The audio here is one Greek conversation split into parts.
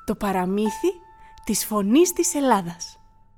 Το παραμύθι της Φωνής της Ελλάδας.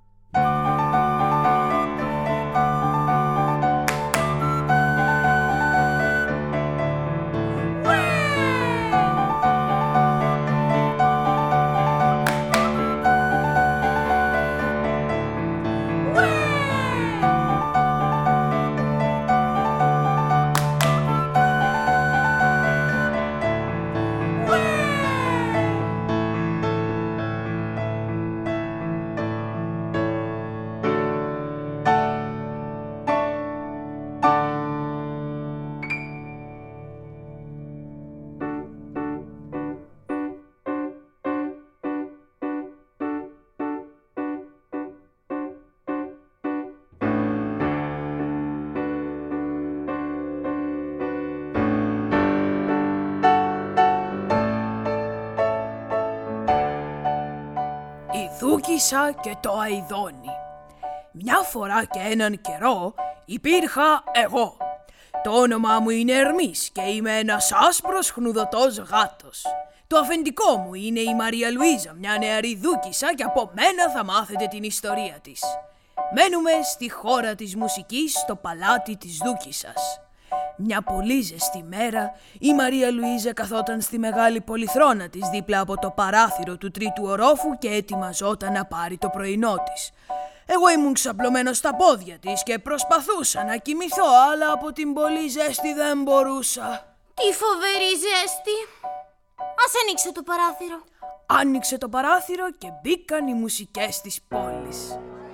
Η Δούκισσα και το Αηδόνι. Μια φορά και έναν καιρό υπήρχα εγώ. Το όνομά μου είναι Ερμής και είμαι ένας άσπρος χνουδωτός γάτος. Το αφεντικό μου είναι η Μαρία Λουίζα, μια νεαρή Δούκισσα, και από μένα θα μάθετε την ιστορία της. Μένουμε στη χώρα της μουσικής, στο παλάτι της Δούκισσας. Μια πολύ ζεστή μέρα, η Μαρία Λουίζα καθόταν στη μεγάλη πολυθρόνα της δίπλα από το παράθυρο του τρίτου ορόφου και ετοιμαζόταν να πάρει το πρωινό της. Εγώ ήμουν ξαπλωμένος στα πόδια της και προσπαθούσα να κοιμηθώ, αλλά από την πολύ ζέστη δεν μπορούσα. Τι φοβερή ζέστη! Ας ανοίξω το παράθυρο. Άνοιξε το παράθυρο και μπήκαν οι μουσικές της πόλης.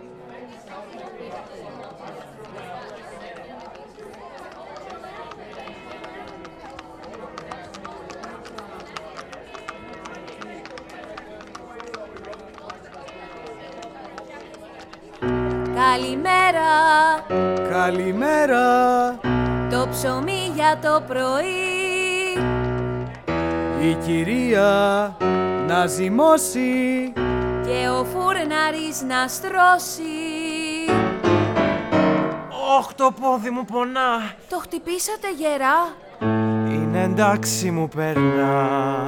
Καλημέρα! Καλημέρα! Το ψωμί για το πρωί, Η κυρία να ζυμώσει και ο φούρναρης να στρώσει. Όχ, το πόδι μου πονά. Το χτυπήσατε γερά? Είναι εντάξει, μου περνά.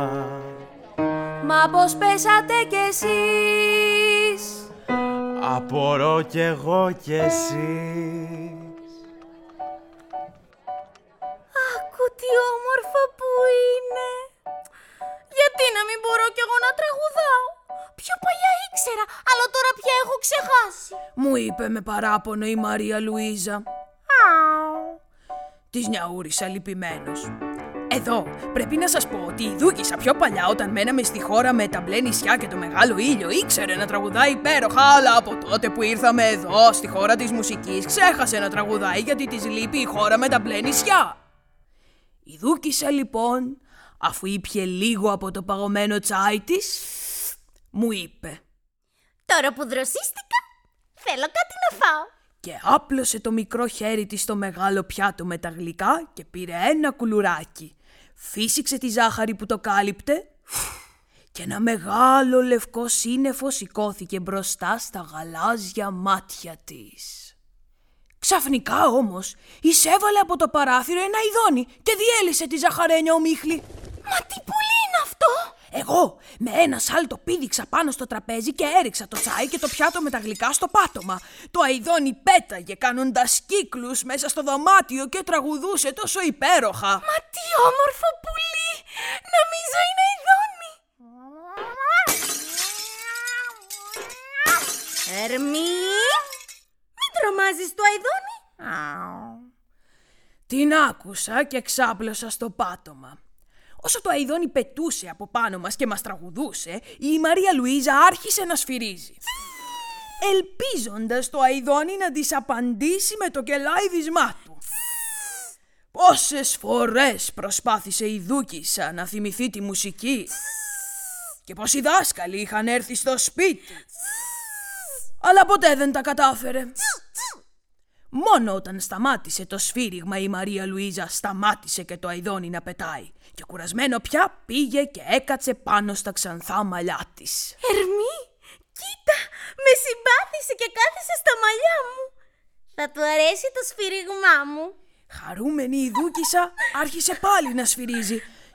Μα πως πέσατε κι εσείς? Απορώ κι εγώ κι εσείς. Άκου τι όμορφο που είναι. Γιατί να μην μπορώ κι εγώ να τραγουδάω? Πιο παλιά ήξερα, αλλά τώρα πια έχω ξεχάσει. Μου είπε με παράπονο η Μαρία Λουίζα. Της νιαούρισα λυπημένος. Εδώ πρέπει να σας πω ότι η Δούκισσα πιο παλιά, όταν μέναμε στη χώρα με τα μπλε νησιά και το μεγάλο ήλιο, ήξερε να τραγουδάει υπέροχα, αλλά από τότε που ήρθαμε εδώ στη χώρα της μουσικής ξέχασε να τραγουδάει γιατί της λείπει η χώρα με τα μπλε νησιά. Η Δούκισσα λοιπόν, αφού ήπιε λίγο από το παγωμένο τσάι της, μου είπε: Τώρα που δροσίστηκα, θέλω κάτι να φάω. Και άπλωσε το μικρό χέρι της στο μεγάλο πιάτο με τα γλυκά και πήρε ένα κουλουράκι. Φύσηξε τη ζάχαρη που το κάλυπτε και ένα μεγάλο λευκό σύννεφο σηκώθηκε μπροστά στα γαλάζια μάτια της. Ξαφνικά όμως εισέβαλε από το παράθυρο ένα αηδόνι και διέλυσε τη ζαχαρένια ομίχλη. Μα τι πουλί είναι αυτό? Εγώ με ένα σάλτο πήδηξα πάνω στο τραπέζι και έριξα το τσάι και το πιάτο με τα γλυκά στο πάτωμα. Το αηδόνι πέταγε κάνοντας κύκλους μέσα στο δωμάτιο και τραγουδούσε τόσο υπέροχα. Μα τι όμορφο πουλί! Νομίζω είναι αηδόνι. Ερμή, μην τρομάζεις το αηδόνι. Την άκουσα και ξάπλωσα στο πάτωμα. Όσο το αηδόνι πετούσε από πάνω μας και μας τραγουδούσε, η Μαρία Λουίζα άρχισε να σφυρίζει, ελπίζοντας το αηδόνι να της απαντήσει με το κελάιδισμά του. Πόσες φορές προσπάθησε η Δούκισσα να θυμηθεί τη μουσική και πως οι δάσκαλοι είχαν έρθει στο σπίτι, αλλά ποτέ δεν τα κατάφερε. Μόνο όταν σταμάτησε το σφύριγμα η Μαρία Λουίζα σταμάτησε και το αηδόνι να πετάει και κουρασμένο πια πήγε και έκατσε πάνω στα ξανθά μαλλιά της. Ερμή, κοίτα, με συμπάθησε και κάθισε στα μαλλιά μου. Θα του αρέσει το σφύριγμά μου. Χαρούμενη η Δούκισσα άρχισε πάλι να σφυρίζει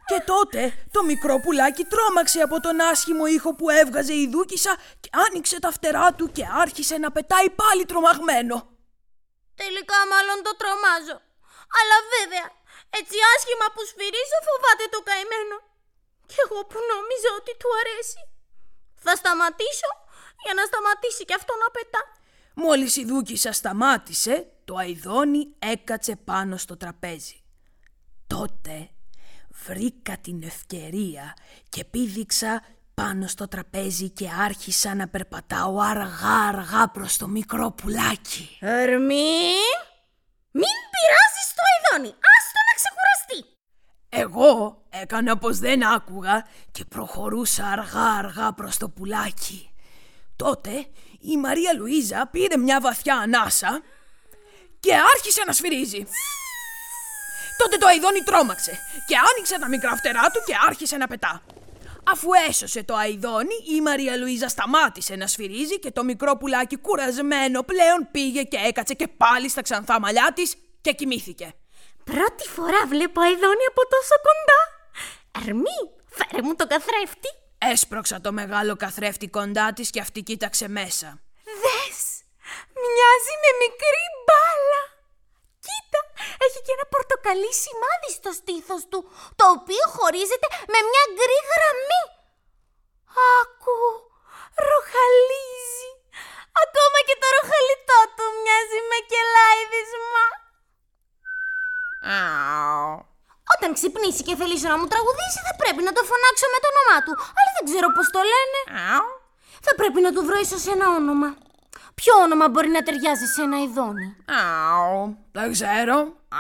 Και τότε το μικρό πουλάκι τρόμαξε από τον άσχημο ήχο που έβγαζε η Δούκισσα και άνοιξε τα φτερά του και άρχισε να πετάει πάλι τρομαγμένο. Τελικά μάλλον το τρομάζω. Αλλά βέβαια, έτσι άσχημα που σφυρίζω φοβάται το καημένο. Κι εγώ που νόμιζα ότι του αρέσει. Θα σταματήσω για να σταματήσει κι αυτό να πετά. Μόλις η Δούκισσα σταμάτησε, το αηδόνι έκατσε πάνω στο τραπέζι. Τότε βρήκα την ευκαιρία και πήδηξα πάνω στο τραπέζι και άρχισα να περπατάω αργά προς το μικρό πουλάκι. Ερμή, μην πειράζεις το αηδόνι, άστο να ξεκουραστεί. Εγώ έκανα πως δεν άκουγα και προχωρούσα αργά προς το πουλάκι. Τότε η Μαρία Λουίζα πήρε μια βαθιά ανάσα και άρχισε να σφυρίζει. Τότε το αηδόνι τρόμαξε και άνοιξε τα μικρά φτερά του και άρχισε να πετά. Αφού έσωσε το αηδόνι, η Μαρία Λουίζα σταμάτησε να σφυρίζει και το μικρό πουλάκι κουρασμένο πλέον πήγε και έκατσε και πάλι στα ξανθά μαλλιά της και κοιμήθηκε. Πρώτη φορά βλέπω αηδόνι από τόσο κοντά. Ερμή, φέρε μου το καθρέφτη. Έσπρωξα το μεγάλο καθρέφτη κοντά της και αυτή κοίταξε μέσα. Δες, μοιάζει με μικρή μπάλα. Κοίτα, έχει και ένα πορτοκαλί σημάδι στο στήθος του, το οποίο χωρίζεται με μια γκρι γραμμή. Άκου, ροχαλίζει. Ακόμα και το ροχαλιτό του μοιάζει με κελάιδισμα. Όταν ξυπνήσει και θελήσει να μου τραγουδήσει, θα πρέπει να το φωνάξω με το όνομά του. Αλλά δεν ξέρω πώς το λένε. Θα πρέπει να του βρω ίσως ένα όνομα. Ποιο όνομα μπορεί να ταιριάζει σε ένα αηδόνι? Δεν ξέρω.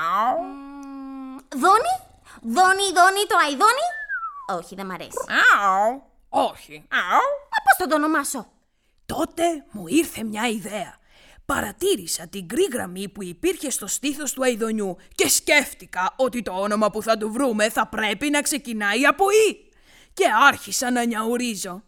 Δόνι? Δόνι το αηδόνι? Όχι, δεν μ' αρέσει. Όχι. Πώς θα το ονομάσω? Τότε μου ήρθε μια ιδέα. Παρατήρησα την γκρι γραμμή που υπήρχε στο στήθος του αηδονιού και σκέφτηκα ότι το όνομα που θα του βρούμε θα πρέπει να ξεκινάει από «η». Και άρχισα να νιαουρίζω.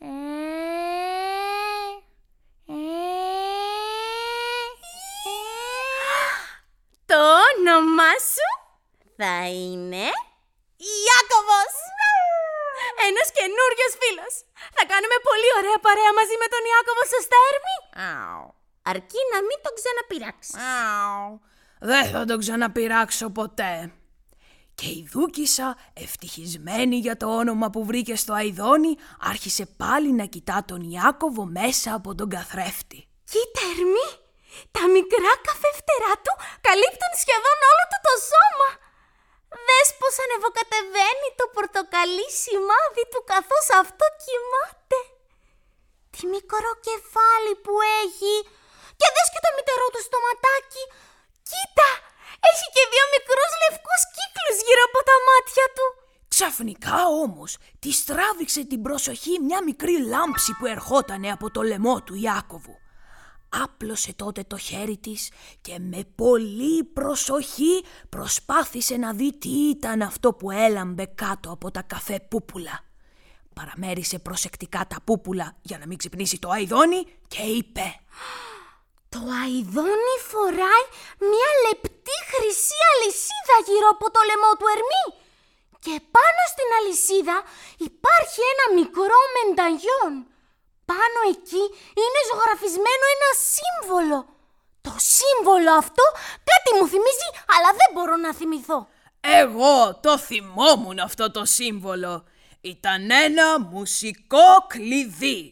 Το όνομά σου θα είναι Ιάκωβος. Ένας καινούριος φίλος. Θα κάνουμε πολύ ωραία παρέα μαζί με τον Ιάκωβο, σωστά Ερμή? Αρκεί να μην τον ξαναπειράξεις. Δεν θα τον ξαναπειράξω ποτέ. Και η Δούκισσα, ευτυχισμένη για το όνομα που βρήκε στο αηδόνι, άρχισε πάλι να κοιτά τον Ιάκωβο μέσα από τον καθρέφτη. Κοίτα Ερμή, τα μικρά καφέ φτερά του καλύπτουν σχεδόν όλο του το σώμα. Δες πως ανεβοκατεβαίνει το πορτοκαλί σημάδι του καθώς αυτό κοιμάται. Τι μικρό κεφάλι που έχει. Και δες και το μητερό του στοματάκι. Κοίτα, έχει και 2 μικρούς λευκούς κύκλους γύρω από τα μάτια του. Ξαφνικά όμως της τράβηξε την προσοχή μια μικρή λάμψη που ερχότανε από το λαιμό του Ιάκωβου. Άπλωσε τότε το χέρι της και με πολύ προσοχή προσπάθησε να δει τι ήταν αυτό που έλαμπε κάτω από τα καφέ πούπουλα. Παραμέρισε προσεκτικά τα πούπουλα για να μην ξυπνήσει το αηδόνι και είπε: Το αηδόνι φοράει μια λεπτή χρυσή αλυσίδα γύρω από το λαιμό του Ερμή. Και πάνω στην αλυσίδα υπάρχει ένα μικρό μενταγιόν. Πάνω εκεί είναι ζωγραφισμένο ένα σύμβολο. Το σύμβολο αυτό κάτι μου θυμίζει, αλλά δεν μπορώ να θυμηθώ. Εγώ το θυμόμουν αυτό το σύμβολο. Ήταν ένα μουσικό κλειδί.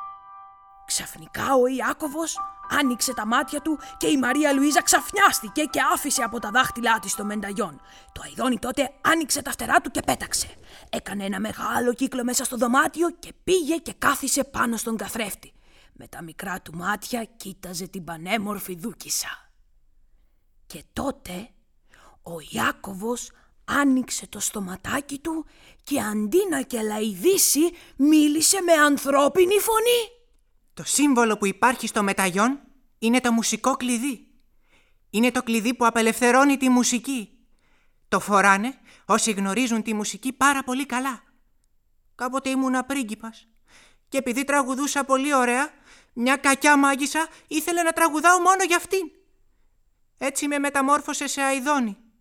Ξαφνικά ο Ιάκωβος άνοιξε τα μάτια του και η Μαρία Λουίζα ξαφνιάστηκε και άφησε από τα δάχτυλά της το μενταγιόν. Το αηδόνι τότε άνοιξε τα φτερά του και πέταξε. Έκανε ένα μεγάλο κύκλο μέσα στο δωμάτιο και πήγε και κάθισε πάνω στον καθρέφτη. Με τα μικρά του μάτια κοίταζε την πανέμορφη Δούκισσα. Και τότε ο Ιάκωβος άνοιξε το στοματάκι του και αντί να κελαηδήσει μίλησε με ανθρώπινη φωνή. Το σύμβολο που υπάρχει στο μεταγιόν είναι το μουσικό κλειδί. Είναι το κλειδί που απελευθερώνει τη μουσική. Το φοράνε όσοι γνωρίζουν τη μουσική πάρα πολύ καλά. Κάποτε ήμουνα πρίγκιπας και επειδή τραγουδούσα πολύ ωραία, μια κακιά μάγισσα ήθελε να τραγουδάω μόνο για αυτήν. Έτσι με μεταμόρφωσε σε αηδόνι.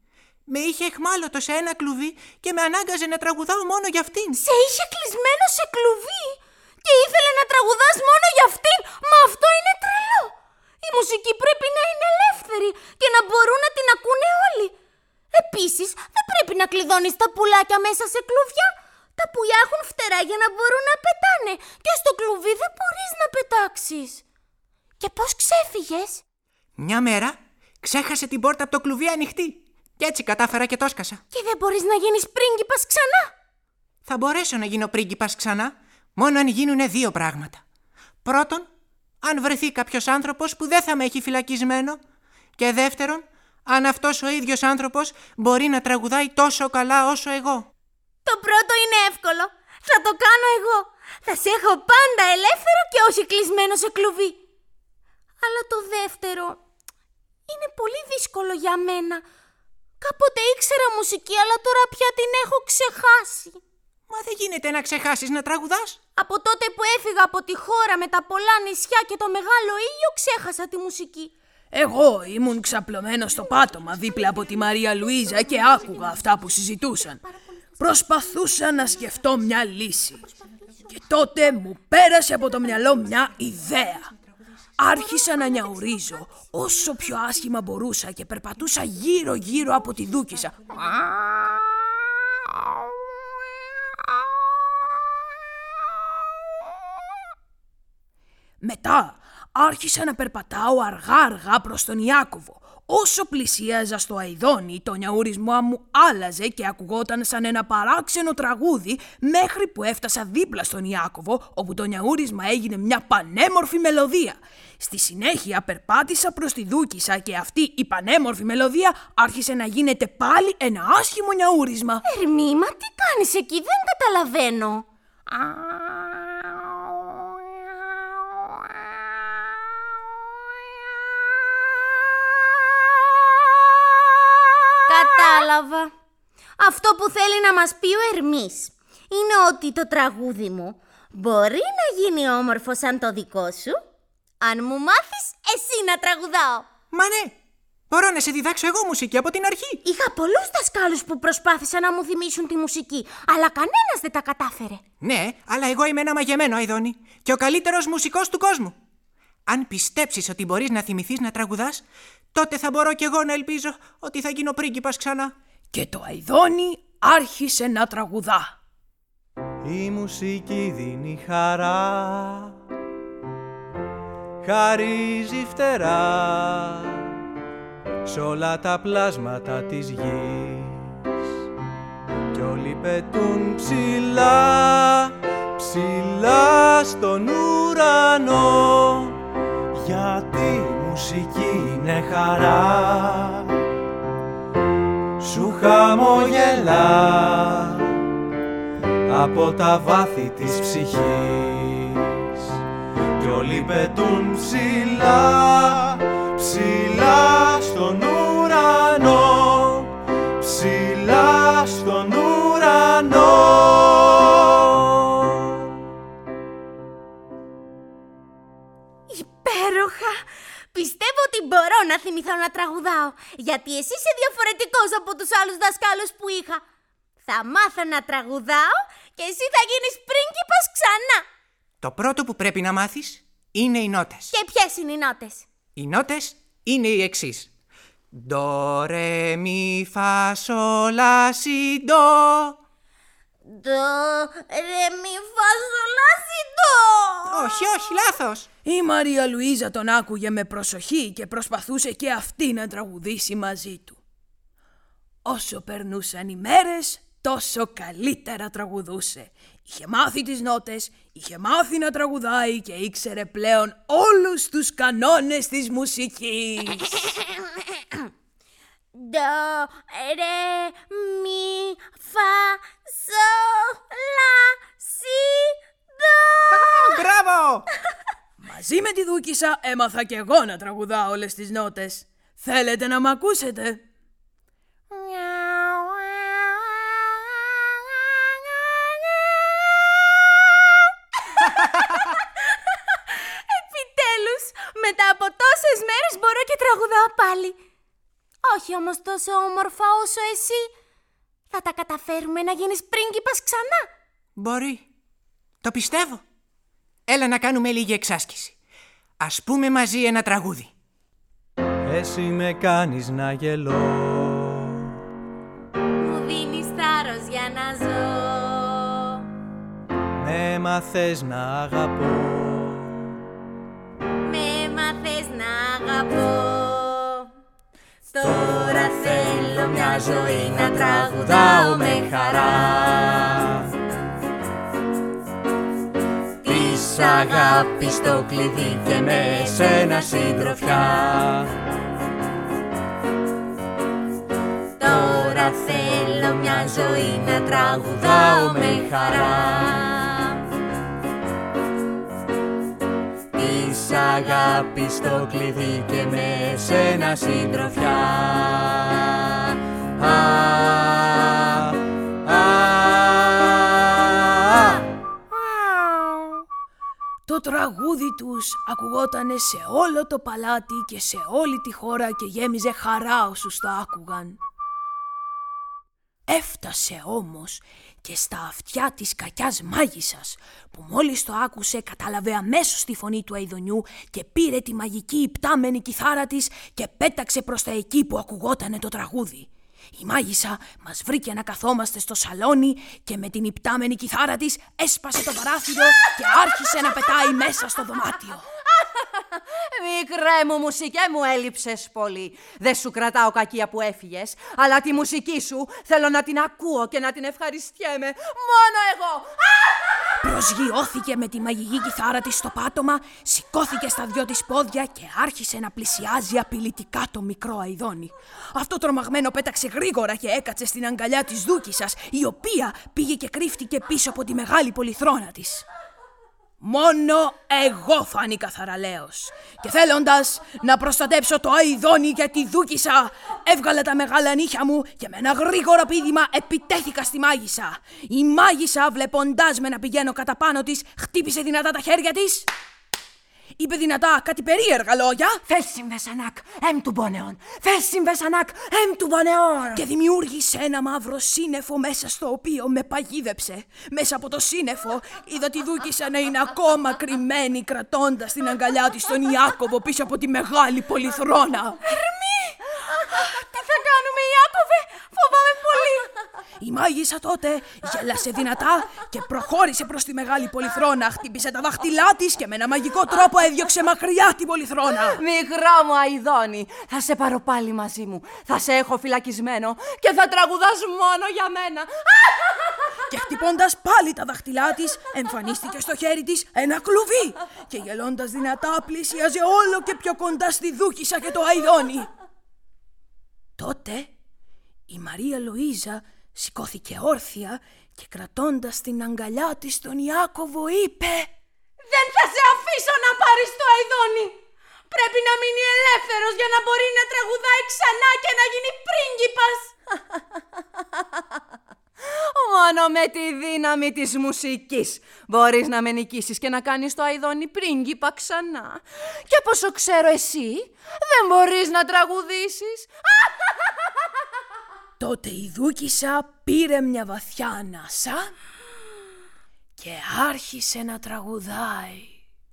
Με είχε εχμάλωτο σε ένα κλουβί και με ανάγκαζε να τραγουδάω μόνο για αυτήν. Σε είχε κλεισμένο σε κλουβί και ήθελε να τραγουδάς μόνο για αυτήν. Μα αυτό είναι τρελό. Η μουσική πρέπει να είναι ελεύθερη και να μπορούν να την ακούνε όλοι. Επίσης, δεν πρέπει να κλειδώνεις τα πουλάκια μέσα σε κλουβιά. Τα πουλιά έχουν φτερά για να μπορούν να πετάνε και στο κλουβί δεν μπορείς να πετάξεις. Και πώς ξέφυγες? Μια μέρα ξέχασε την πόρτα από το κλουβί ανοιχτή και έτσι κατάφερα και το έσκασα. Και δεν μπορείς να γίνεις πρίγκιπας ξανά? Θα μπορέσω να γίνω πρίγκιπας ξανά μόνο αν γίνουνε δύο πράγματα. Πρώτον, αν βρεθεί κάποιος άνθρωπος που δεν θα με έχει φυλακισμένο. Και δεύτερον, αν αυτός ο ίδιος άνθρωπος μπορεί να τραγουδάει τόσο καλά όσο εγώ. Το πρώτο είναι εύκολο. Θα το κάνω εγώ. Θα σε έχω πάντα ελεύθερο και όχι κλεισμένο σε κλουβί. Αλλά το δεύτερο είναι πολύ δύσκολο για μένα. Κάποτε ήξερα μουσική, αλλά τώρα πια την έχω ξεχάσει. Μα δεν γίνεται να ξεχάσεις να τραγουδάς. Από τότε που έφυγα από τη χώρα με τα πολλά νησιά και το μεγάλο ήλιο, ξέχασα τη μουσική. Εγώ ήμουν ξαπλωμένος στο πάτωμα δίπλα από τη Μαρία Λουίζα και άκουγα αυτά που συζητούσαν. Προσπαθούσα να σκεφτώ μια λύση. Και τότε μου πέρασε από το μυαλό μια ιδέα. Άρχισα να νιαουρίζω όσο πιο άσχημα μπορούσα και περπατούσα γύρω-γύρω από τη Δούκισσα. Μετά άρχισα να περπατάω αργά-αργά προς τον Ιάκωβο. Όσο πλησίαζα στο Αηδόνι, το νιαούρισμα μου άλλαζε και ακουγόταν σαν ένα παράξενο τραγούδι μέχρι που έφτασα δίπλα στον Ιάκωβο, όπου το νιαούρισμα έγινε μια πανέμορφη μελωδία. Στη συνέχεια περπάτησα προς τη Δούκισσα και αυτή η πανέμορφη μελωδία άρχισε να γίνεται πάλι ένα άσχημο νιαούρισμα. Ερμή, μα τι κάνεις εκεί, δεν καταλαβαίνω. Κατάλαβα. Αυτό που θέλει να μας πει ο Ερμής είναι ότι το τραγούδι μου μπορεί να γίνει όμορφο σαν το δικό σου, αν μου μάθεις εσύ να τραγουδάω. Μα ναι, μπορώ να σε διδάξω εγώ μουσική από την αρχή. Είχα πολλούς δασκάλους που προσπάθησαν να μου θυμίσουν τη μουσική, αλλά κανένας δεν τα κατάφερε. Ναι, αλλά εγώ είμαι ένα μαγεμένο Αηδόνι και ο καλύτερος μουσικός του κόσμου. Αν πιστέψεις ότι μπορείς να θυμηθείς να τραγουδάς, τότε θα μπορώ κι εγώ να ελπίζω ότι θα γίνω πρίγκιπας ξανά. Και το Αηδόνι άρχισε να τραγουδά. Η μουσική δίνει χαρά, χαρίζει φτερά σ' όλα τα πλάσματα της γης κι όλοι πετούν ψηλά, ψηλά στον ουρανό, γιατί η μουσική είναι χαρά, σου χαμογελά από τα βάθη της ψυχής κι όλοι πετούν ψηλά, ψηλά στον ουρανό, ψηλά στον ουρανό. Υπέροχα! Πιστεύω ότι μπορώ να θυμηθώ να τραγουδάω, γιατί εσύ είσαι διαφορετικός από τους άλλους δασκάλους που είχα. Θα μάθω να τραγουδάω και εσύ θα γίνεις πρίγκιπας ξανά. Το πρώτο που πρέπει να μάθεις είναι οι νότες. Και ποιες είναι οι νότες? Οι νότες είναι οι εξής. Ντο, ρε, μι, φα, σο, λα, σι, ντο. Ντο, ρε, μι, φα, σο, λα, σι, ντο. Όχι, όχι, λάθος. Η Μαρία Λουίζα τον άκουγε με προσοχή και προσπαθούσε και αυτή να τραγουδήσει μαζί του. Όσο περνούσαν οι μέρες, τόσο καλύτερα τραγουδούσε. Είχε μάθει τις νότες, είχε μάθει να τραγουδάει και ήξερε πλέον όλους τους κανόνες της μουσικής. Ντο, ρε, μι, φα, σο, λα, σι, ντο. Μπράβο! Μαζί με τη Δούκισσα έμαθα κι εγώ να τραγουδάω όλες τις νότες. Θέλετε να μ' ακούσετε? Επιτέλους, μετά από τόσες μέρες μπορώ και τραγουδάω πάλι. Όχι όμως τόσο όμορφα όσο εσύ. Θα τα καταφέρουμε να γίνεις πρίγκιπας ξανά. Μπορεί. Το πιστεύω. Έλα να κάνουμε λίγη εξάσκηση. Ας πούμε μαζί ένα τραγούδι. Εσύ με κάνεις να γελώ, Μου δίνεις θάρρος για να ζω. με μαθες να αγαπώ. Με μάθες να αγαπώ. Τώρα θέλω μια ζωή να τραγουδάω με χαρά. Της αγάπης το κλειδί και με σένα συντροφιά. Τώρα θέλω μια ζωή να τραγουδάω με χαρά. Της αγάπης το κλειδί και με σένα συντροφιά. Το τραγούδι τους ακουγότανε σε όλο το παλάτι και σε όλη τη χώρα και γέμιζε χαρά όσους το άκουγαν. Έφτασε όμως και στα αυτιά της κακιάς μάγισσας, που μόλις το άκουσε κατάλαβε αμέσως τη φωνή του Αηδονιού και πήρε τη μαγική υπτάμενη κιθάρα της και πέταξε προς τα εκεί που ακουγότανε το τραγούδι. Η μάγισσα μας βρήκε να καθόμαστε στο σαλόνι και με την υπτάμενη κιθάρα της έσπασε το παράθυρο και άρχισε να πετάει μέσα στο δωμάτιο. Μικρέ μου, μουσικέ μου έλειψες πολύ. Δεν σου κρατάω κακία που έφυγες, αλλά τη μουσική σου θέλω να την ακούω και να την ευχαριστιέμαι. Μόνο εγώ. Προσγειώθηκε με τη μαγική κιθάρα της στο πάτωμα, σηκώθηκε στα δυο της πόδια και άρχισε να πλησιάζει απειλητικά το μικρό Αηδόνι. Αυτό τρομαγμένο πέταξε γρήγορα και έκατσε στην αγκαλιά της δούκισσας, η οποία πήγε και κρύφτηκε πίσω από τη μεγάλη πολυθρόνα της. Μόνο εγώ φάνηκα θαραλέος και θέλοντας να προστατέψω το Αηδόνι και τη δούκισσα, έβγαλα τα μεγάλα νύχια μου και με ένα γρήγορο πήδημα επιτέθηκα στη μάγισσα. Η μάγισσα, βλέποντάς με να πηγαίνω κατά πάνω της, χτύπησε δυνατά τα χέρια της, είπε δυνατά κάτι περίεργα λόγια. Φέσιν βεσανάκ, εμ του μπονεόν. Φέσιν βεσανάκ, εμ του μπονεόν. Και δημιούργησε ένα μαύρο σύννεφο μέσα στο οποίο με παγίδεψε. Μέσα από το σύννεφο είδα τη δούκισσα να είναι ακόμα κρυμμένη, κρατώντας την αγκαλιά της τον Ιάκωβο πίσω από τη μεγάλη πολυθρόνα. Ερμή! Τι θα κάνουμε, Ιάκωβε? Φοβάμαι πολύ. Η μάγισσα τότε γέλασε δυνατά και προχώρησε προς τη μεγάλη πολυθρόνα, χτύπησε τα δάχτυλά της και με ένα μαγικό τρόπο έδιωξε μακριά την πολυθρόνα. Μικρό μου Αηδόνι, θα σε πάρω πάλι μαζί μου. Θα σε έχω φυλακισμένο και θα τραγουδάς μόνο για μένα. Και χτυπώντας πάλι τα δάχτυλά της, εμφανίστηκε στο χέρι της ένα κλουβί και γελώντας δυνατά πλησίαζε όλο και πιο κοντά στη δούκισσα και το Αηδόνι. Τότε η Μαρία Λουίζα σηκώθηκε όρθια και κρατώντας την αγκαλιά της τον Ιάκωβο είπε: Δεν θα σε αφήσω να πάρεις το Αηδόνι. Πρέπει να μείνει ελεύθερος για να μπορεί να τραγουδάει ξανά και να γίνει πρίγκιπας. Μόνο με τη δύναμη της μουσικής μπορείς να με νικήσεις και να κάνεις το Αηδόνι πρίγκιπα ξανά. Και όπως το ξέρω εσύ, δεν μπορείς να τραγουδήσεις. Τότε η δούκισσα πήρε μια βαθιά ανάσα και άρχισε να τραγουδάει.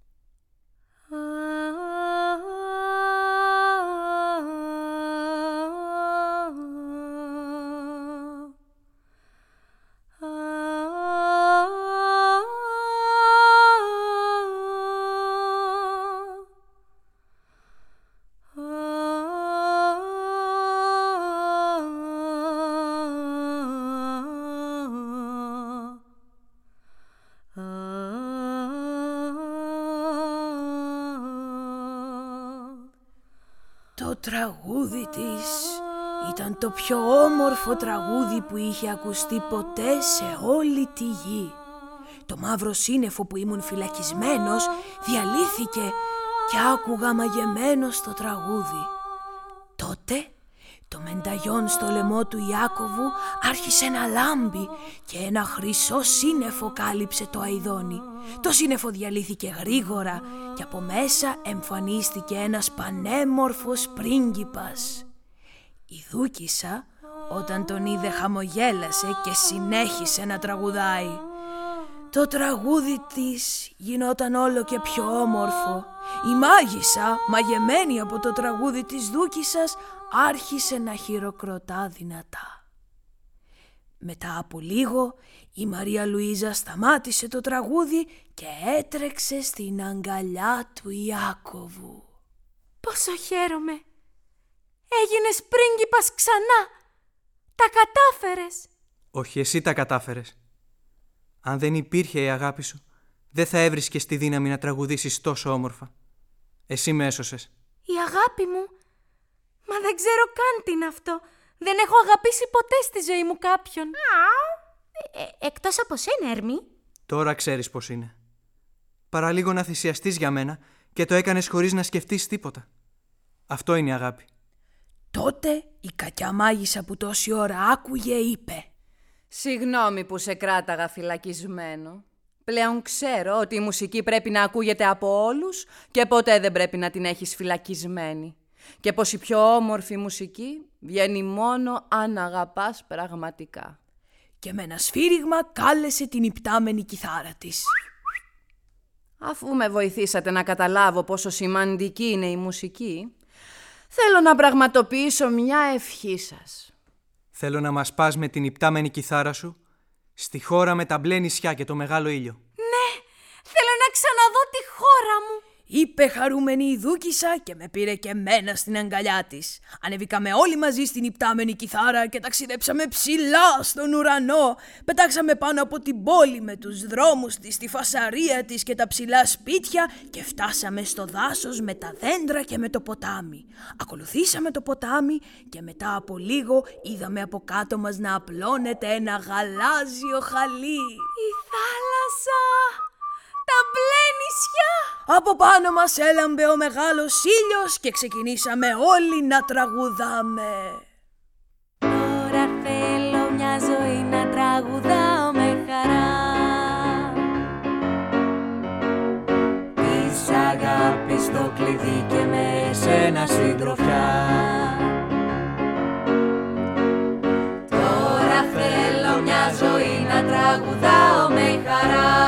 Το τραγούδι της ήταν το πιο όμορφο τραγούδι που είχε ακουστεί ποτέ σε όλη τη γη. Το μαύρο σύννεφο που ήμουν φυλακισμένος διαλύθηκε και άκουγα μαγεμένος το τραγούδι. Τότε το μενταγιόν στο λαιμό του Ιάκωβου άρχισε να λάμπει και ένα χρυσό σύννεφο κάλυψε το Αηδόνι. Το σύννεφο διαλύθηκε γρήγορα και από μέσα εμφανίστηκε ένας πανέμορφος πρίγκιπας. Η Δούκισσα όταν τον είδε χαμογέλασε και συνέχισε να τραγουδάει. Το τραγούδι της γινόταν όλο και πιο όμορφο. Η μάγισσα, μαγεμένη από το τραγούδι της Δούκισσας, άρχισε να χειροκροτά δυνατά. Μετά από λίγο η Μαρία Λουίζα σταμάτησε το τραγούδι και έτρεξε στην αγκαλιά του Ιάκωβου. Πόσο χαίρομαι! Έγινες πρίγκιπας ξανά! Τα κατάφερες! Όχι, εσύ τα κατάφερες. Αν δεν υπήρχε η αγάπη σου, δεν θα έβρισκες τη δύναμη να τραγουδήσεις τόσο όμορφα. Εσύ με έσωσες. Η αγάπη μου? Μα δεν ξέρω καν τι είναι αυτό. Δεν έχω αγαπήσει ποτέ στη ζωή μου κάποιον. Εκτός από σένα, Ερμή. Τώρα ξέρεις πώς είναι. Παραλίγο να θυσιαστείς για μένα και το έκανες χωρίς να σκεφτείς τίποτα. Αυτό είναι η αγάπη. Τότε η κακιά μάγισσα που τόση ώρα άκουγε είπε: «Συγγνώμη που σε κράταγα φυλακισμένο. Πλέον ξέρω ότι η μουσική πρέπει να ακούγεται από όλους και ποτέ δεν πρέπει να την έχεις φυλακισμένη. Και πως η πιο όμορφη μουσική βγαίνει μόνο αν αγαπάς πραγματικά». Και με ένα σφύριγμα κάλεσε την υπτάμενη κιθάρα της. Αφού με βοηθήσατε να καταλάβω πόσο σημαντική είναι η μουσική, θέλω να πραγματοποιήσω μια ευχή σας. Θέλω να μας πας με την υπτάμενη κιθάρα σου στη χώρα με τα μπλε νησιά και το μεγάλο ήλιο. Ναι, θέλω να ξαναδώ τη χώρα μου. Είπε χαρούμενη η Δούκισσα και με πήρε και μένα στην αγκαλιά της. Ανεβήκαμε όλοι μαζί στην υπτάμενη κιθάρα και ταξιδέψαμε ψηλά στον ουρανό. Πετάξαμε πάνω από την πόλη με τους δρόμους της, τη φασαρία της και τα ψηλά σπίτια και φτάσαμε στο δάσος με τα δέντρα και με το ποτάμι. Ακολουθήσαμε το ποτάμι και μετά από λίγο είδαμε από κάτω μας να απλώνεται ένα γαλάζιο χαλί. Η θάλασσα! Τα μπλε νησιά! Από πάνω μας έλαμπε ο μεγάλος ήλιος και ξεκινήσαμε όλοι να τραγουδάμε. Τώρα θέλω μια ζωή να τραγουδάω με χαρά. Της αγάπης το κλειδί και με σένα συντροφιά. Τώρα θέλω μια ζωή να τραγουδάω με χαρά.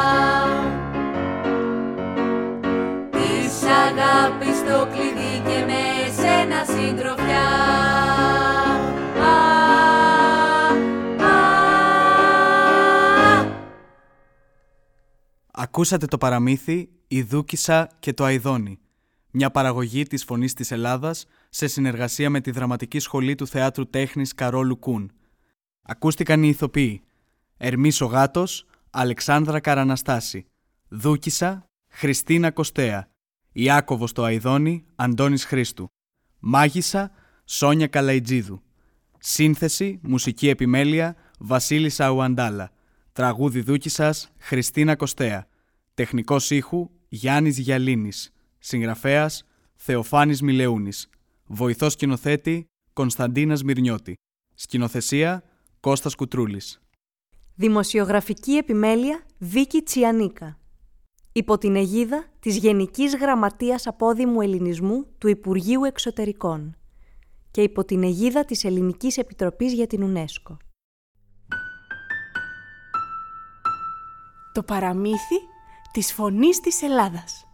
Αγάπης το κλειδί και με σένα συντροφιά. Ακούσατε το παραμύθι «Η Δούκισσα και το Αηδόνι», μια παραγωγή της Φωνής της Ελλάδας σε συνεργασία με τη Δραματική Σχολή του Θεάτρου Τέχνης Καρόλου Κούν. Ακούστηκαν οι ηθοποιοί Ερμής ο Γάτος, Αλεξάνδρα Καραναστάση, Δούκισσα, Χριστίνα Κωστέα, Ιάκωβος το Αηδόνι, Αντώνης Χρήστου, Μάγισσα, Σόνια Καλαϊτζίδου. Σύνθεση, μουσική επιμέλεια, Βασίλης Αουαντάλα. Τραγούδι Δούκισσας, Χριστίνα Κωστέα. Τεχνικός ήχου, Γιάννης Γιαλίνης. Συγγραφέας, Θεοφάνης Μιλεούνης. Βοηθός σκηνοθέτη, Κωνσταντίνας Μυρνιώτη. Σκηνοθεσία, Κώστας Κουτρούλης. Δημοσιογραφική επιμέλεια, Βίκη Τσιανίκα. Υπό την αιγίδα της Γενικής Γραμματείας Απόδημου Ελληνισμού του Υπουργείου Εξωτερικών και υπό την αιγίδα της Ελληνικής Επιτροπής για την UNESCO. Το παραμύθι της Φωνής της Ελλάδας.